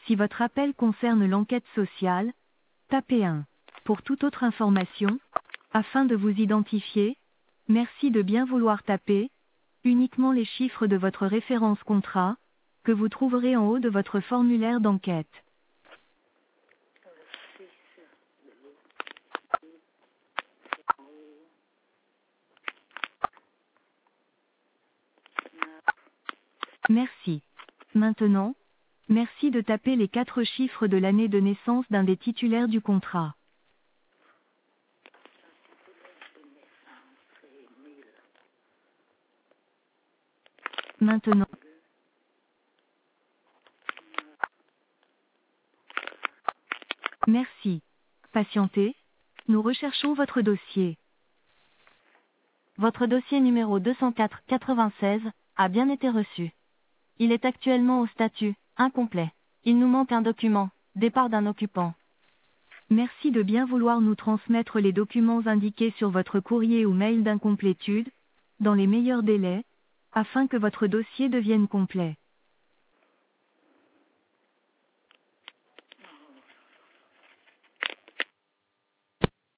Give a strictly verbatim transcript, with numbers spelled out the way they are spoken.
Si votre appel concerne l'enquête sociale, tapez un. Pour toute autre information, afin de vous identifier, merci de bien vouloir taper uniquement les chiffres de votre référence contrat, que vous trouverez en haut de votre formulaire d'enquête. Merci. Maintenant, merci de taper les quatre chiffres de l'année de naissance d'un des titulaires du contrat. Maintenant. Merci. Patientez. Nous recherchons votre dossier. Votre dossier numéro deux cent quatre quatre-vingt-seize a bien été reçu. Il est actuellement au statut incomplet. Il nous manque un document, départ d'un occupant. Merci de bien vouloir nous transmettre les documents indiqués sur votre courrier ou mail d'incomplétude, dans les meilleurs délais, afin que votre dossier devienne complet.